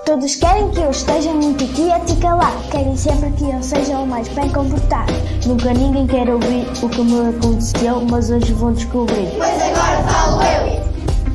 Todos querem que eu esteja muito quieto e calado. Querem sempre que eu seja o mais bem comportado. Nunca ninguém quer ouvir o que me aconteceu, mas hoje vão descobrir. Pois agora falo eu.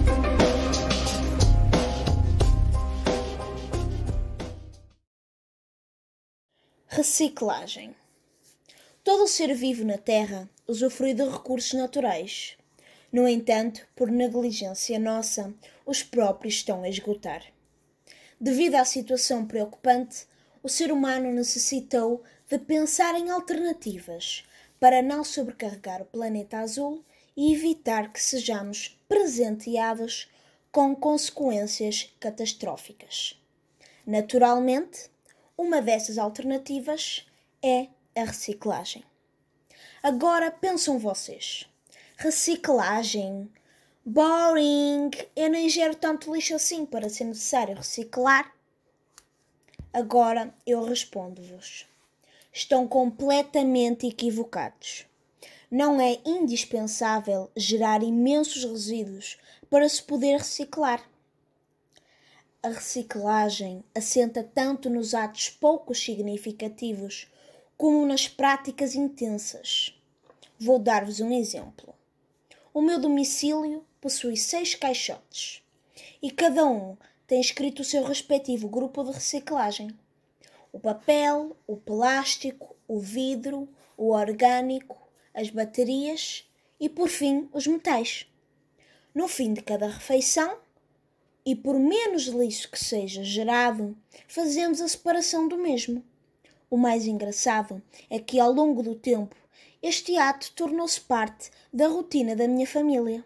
Reciclagem. Todo ser vivo na Terra usufrui de recursos naturais. No entanto, por negligência nossa, os próprios estão a esgotar. Devido à situação preocupante, o ser humano necessitou de pensar em alternativas para não sobrecarregar o planeta azul e evitar que sejamos presenteados com consequências catastróficas. Naturalmente, uma dessas alternativas é a reciclagem. Agora pensam vocês, reciclagem? Boring! Eu nem gero tanto lixo assim para ser necessário reciclar. Agora eu respondo-vos. Estão completamente equivocados. Não é indispensável gerar imensos resíduos para se poder reciclar. A reciclagem assenta tanto nos atos pouco significativos como nas práticas intensas. Vou dar-vos um exemplo. O meu domicílio possui 6 caixotes e cada um tem escrito o seu respectivo grupo de reciclagem. O papel, o plástico, o vidro, o orgânico, as baterias e, por fim, os metais. No fim de cada refeição, e por menos lixo que seja gerado, fazemos a separação do mesmo. O mais engraçado é que, ao longo do tempo, este ato tornou-se parte da rotina da minha família.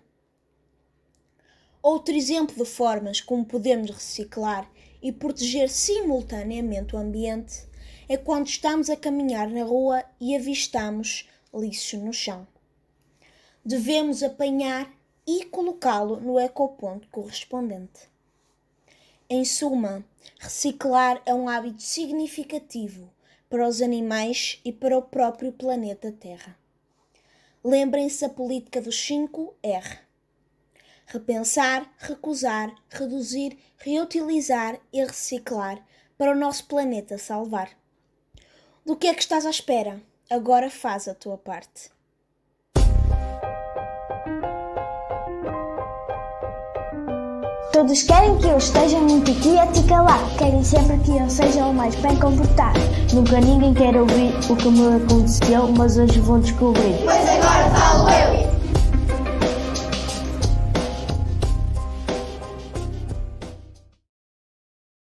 Outro exemplo de formas como podemos reciclar e proteger simultaneamente o ambiente é quando estamos a caminhar na rua e avistamos lixo no chão. Devemos apanhar e colocá-lo no ecoponto correspondente. Em suma, reciclar é um hábito significativo para os animais e para o próprio planeta Terra. Lembrem-se da política dos 5R. Repensar, recusar, reduzir, reutilizar e reciclar para o nosso planeta salvar. Do que é que estás à espera? Agora faz a tua parte. Todos querem que eu esteja muito quieto e calado. Querem sempre que eu seja o mais bem comportado. Nunca ninguém quer ouvir o que me aconteceu, mas hoje vão descobrir. Pois agora falo eu.